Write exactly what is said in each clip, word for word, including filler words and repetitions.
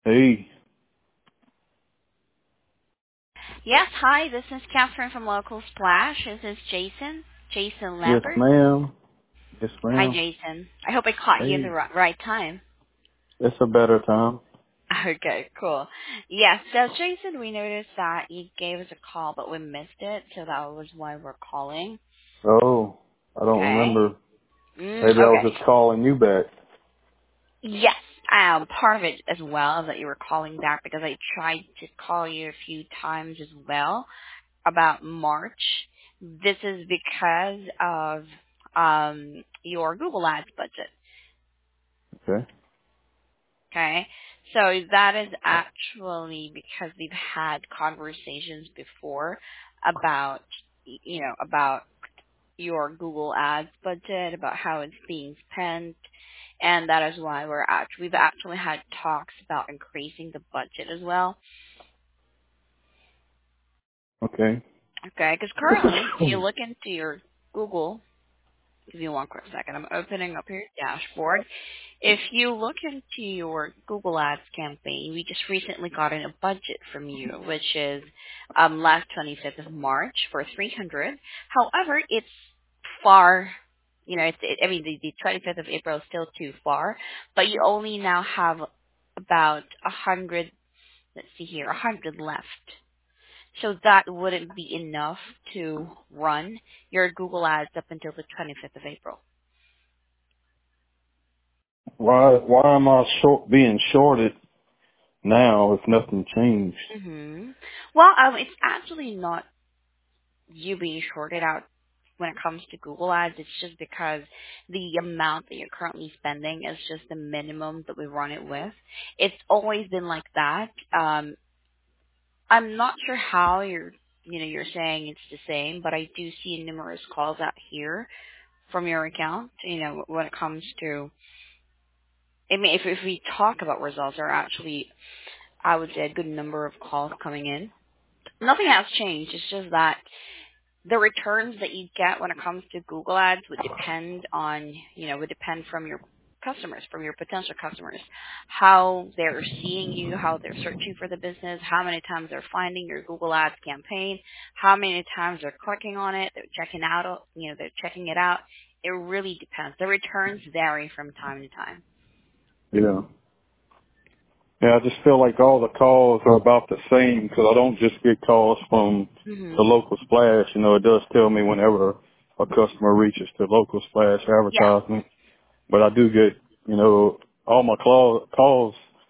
Hey, Yes, hi, this is Catherine from Local Splash. This is Jason, Jason yes, Lambert. ma'am. Yes, Hi, ma'am. Jason. I hope I caught you in the Hey, ri- right time. it's a better time. Okay, cool. Yes, so Jason, we noticed that you gave us a call, but we missed it, so that was why we're calling. Oh, I don't Okay. remember. Mm, Maybe I was okay. just calling you back. Yes, um, part of it as well that you were calling back because I tried to call you a few times as well about March. This is because of um, your Google Ads budget. Okay. Okay. So that is actually because we've had conversations before about, you know, about your Google Ads budget, about how it's being spent, and that is why we're actually, we've actually had talks about increasing the budget as well. Okay. Okay, because currently, if you look into your Google, give me one quick second, I'm opening up your dashboard. If you look into your Google Ads campaign, we just recently got in a budget from you, which is um, last twenty-fifth of March for three hundred. However, it's far, you know, it's, it, I mean, the, the twenty-fifth of April is still too far, but you only now have about a hundred, let's see here, a hundred left. So that wouldn't be enough to run your Google Ads up until the twenty-fifth of April. why, why am I short, being shorted now if nothing changed? hmm Well, um, it's actually not you being shorted out when it comes to Google Ads. It's just because the amount that you're currently spending is just the minimum that we run it with. It's always been like that. Um, I'm not sure how you're, you know, you're saying it's the same, but I do see numerous calls out here from your account. You know, when it comes to, I mean, if if we talk about results, there are actually, I would say, a good number of calls coming in. Nothing has changed. It's just that the returns that you get when it comes to Google Ads would depend on, you know, would depend from your customers, from your potential customers, how they're seeing you, how they're searching for the business, how many times they're finding your Google Ads campaign, how many times they're clicking on it, they're checking out, you know, they're checking it out. It really depends. The returns vary from time to time. Yeah. Yeah, I just feel like all the calls are about the same because I don't just get calls from the Mhm. local splash. You know, it does tell me whenever a customer reaches the local splash Yeah. advertisement, but I do get, you know, all my call, calls.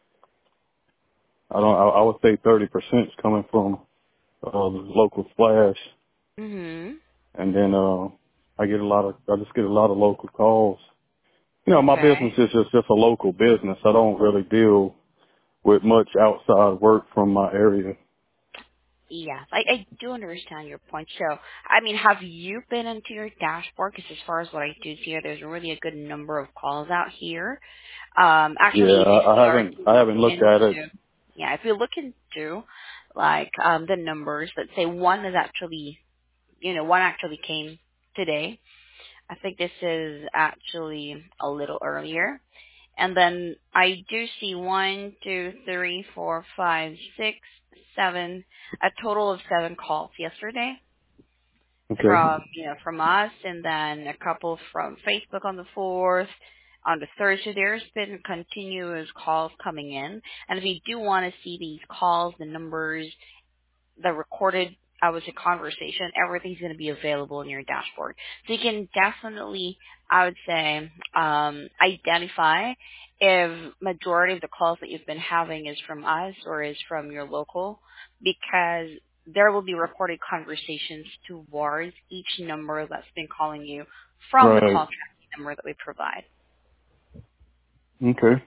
I don't. I, I would say thirty percent is coming from uh, the local splash, Mhm. and then uh, I get a lot of. I just get a lot of local calls. You know, my Okay. business is just just a local business. I don't really deal with much outside work from my area. Yes, I, I do understand your point. So, I mean, have you been into your dashboard? Because as far as what I do see here, there's really a good number of calls out here. Um, Yeah, actually, if you I, I start haven't. to I look haven't looked at it. into, yeah, if you look into, like, um, the numbers, let's say one is actually, you know, one actually came today. I think this is actually a little earlier. And then I do see one, two, three, four, five, six, seven, a total of seven calls yesterday Okay. from, you know, from us, and then a couple from Facebook on the fourth. On the third, so there's been continuous calls coming in. And if you do want to see these calls, the numbers, the recorded, I would say, conversation, everything's going to be available in your dashboard. So you can definitely, I would say, um, identify if majority of the calls that you've been having is from us or is from your local, because there will be recorded conversations towards each number that's been calling you from the Right. call tracking number that we provide. Okay.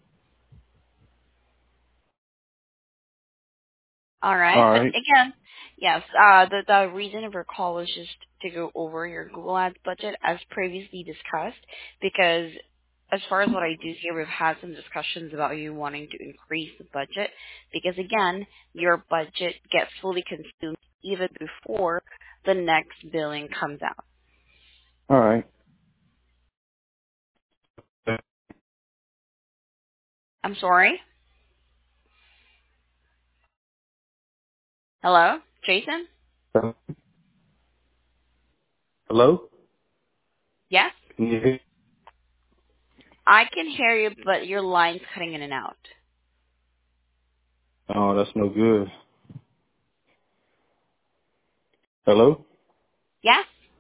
All right. All But right. again, yes, uh, the, the reason of our call was just to go over your Google Ads budget as previously discussed, because as far as what I do here, we've had some discussions about you wanting to increase the budget, because again, your budget gets fully consumed even before the next billing comes out. All right. I'm sorry? Hello, Jason? Hello? Yes? Can you hear? I can hear you, but your line's cutting in and out. Oh, that's no good. Hello? Yes?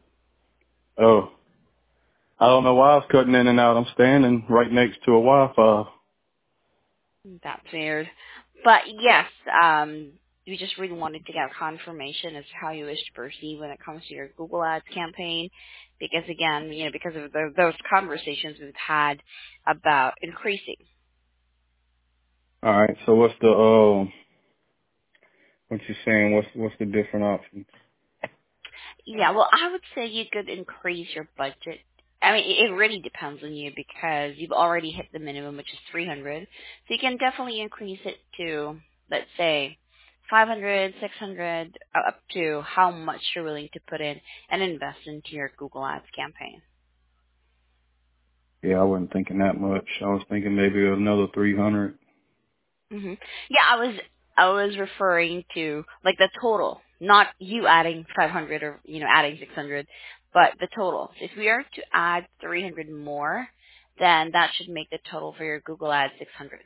Oh, I don't know why it's cutting in and out. I'm standing right next to a Wi-Fi. That's weird. But yes, um, we just really wanted to get confirmation as to how you wish to proceed when it comes to your Google Ads campaign. Because again, you know, because of the, those conversations we've had about increasing. All right. So what's the um? What you saying? What's what's the different options? Yeah, well, I would say you could increase your budget. I mean, it it really depends on you because you've already hit the minimum, which is three hundred. So you can definitely increase it to, let's say, five hundred, six hundred, uh, up to how much you're willing to put in and invest into your Google Ads campaign. Yeah, I wasn't thinking that much. I was thinking maybe another three hundred. hmm Yeah, I was I was referring to like the total, not you adding five hundred or you know adding six hundred, but the total. So if we are to add three hundred more, then that should make the total for your Google Ads six hundred.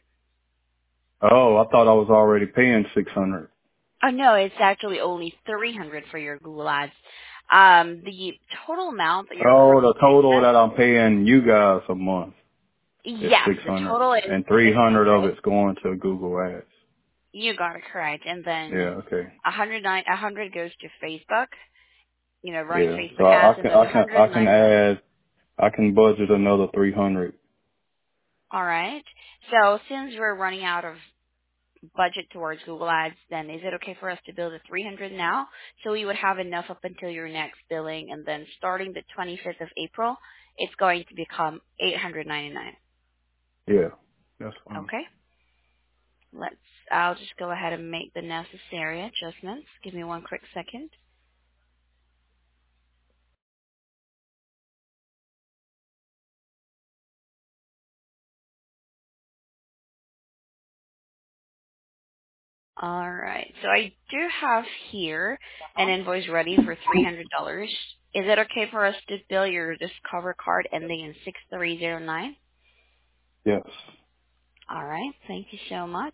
Oh, I thought I was already paying six hundred. Oh no, it's actually only three hundred for your Google Ads. Um, the total amount that you're Oh, currently the total investing, that I'm paying you guys a month is yes, six the hundred, total is and three six hundred of hundred. it's going to Google Ads. You got it correct, and then Yeah. Okay. a hundred nine, a hundred goes to Facebook. You know, running Yeah. So Facebook I, I ads, and can then I can I can one hundred ninety-nine. add I can budget another three hundred. All right. So since we're running out of budget towards Google Ads, then is it okay for us to build a three hundred now? So we would have enough up until your next billing, and then starting the twenty-fifth of April, it's going to become eight hundred ninety-nine. Yeah. That's fine. Okay. Let's. I'll just go ahead and make the necessary adjustments. Give me one quick second. All right. So I do have here an invoice ready for three hundred dollars. Is it okay for us to bill your Discover card ending in six three zero nine? Yes. All right. Thank you so much.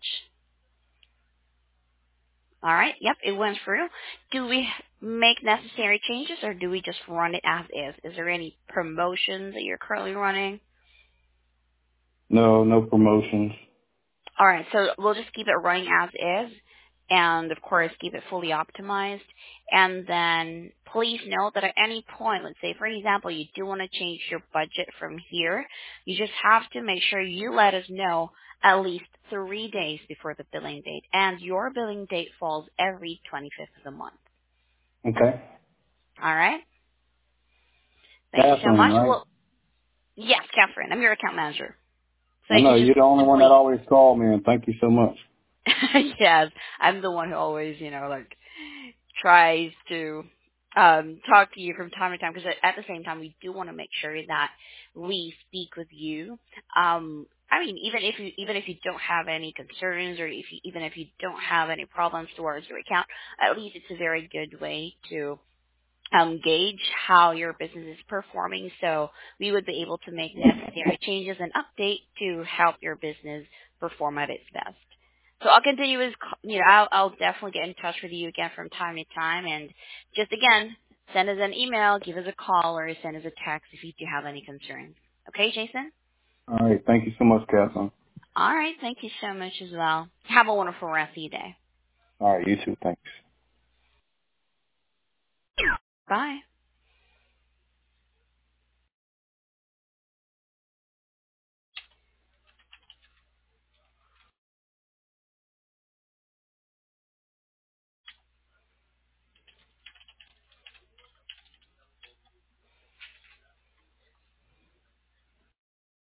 All right. Yep, it went through. Do we make necessary changes or do we just run it as is? Is there any promotions that you're currently running? No, no promotions. All right, so we'll just keep it running as is, and of course keep it fully optimized. And then please note that at any point, let's say for example, you do want to change your budget from here, you just have to make sure you let us know at least three days before the billing date, and your billing date falls every twenty-fifth of the month. Okay. All right? Thank you so Catherine, much. right? Well, yes, Catherine, I'm your account manager. So I you know can just you're the only one that simply always call me, and thank you so much. yes, I'm the one who always, you know, like tries to um talk to you from time to time because at the same time we do want to make sure that we speak with you. Um I mean, even if you even if you don't have any concerns or if you, even if you don't have any problems towards your account, at least it's a very good way to um, gauge how your business is performing. So we would be able to make necessary changes and update to help your business perform at its best. So I'll continue with, you know, I'll, I'll definitely get in touch with you again from time to time. And just again, send us an email, give us a call, or send us a text if you do have any concerns. Okay, Jason? All right. Thank you so much, Catherine. All right. Thank you so much as well. Have a wonderful rest of your day. All right. You too. Thanks. Bye.